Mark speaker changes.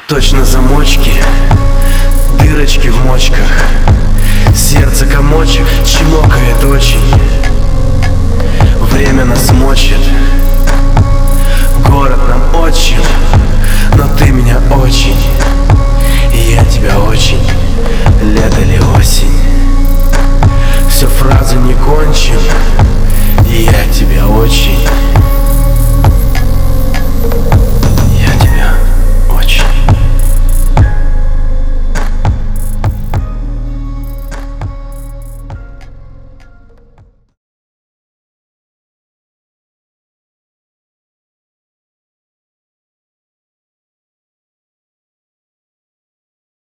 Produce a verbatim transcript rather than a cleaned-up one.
Speaker 1: Точно замочки, дырочки в мочках, сердце комочек, чмокает очень. Время нас мочит, город нам отчим.